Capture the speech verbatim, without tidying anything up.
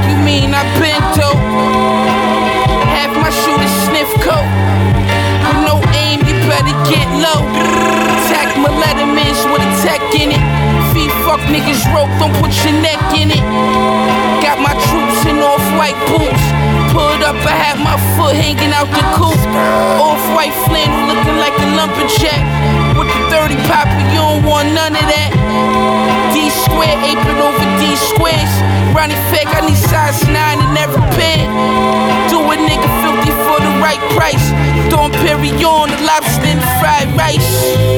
you mean I been dope? Half my shooters sniff coke. With no aim, you better get low. Attack my lettermans with a tech in it. Feet fuck niggas rope, don't put your neck in it. Got my troops in off-white boots. Pulled up, I had my foot hanging out the coop. Off-white flannel looking like a lumberjack. With the thirty popper, you don't want none of that. D square apron over D squares. Ronnie Fag, I need size nine in every pair. Do a nigga filthy for the right price. Don Perignon, the lobster and the fried rice.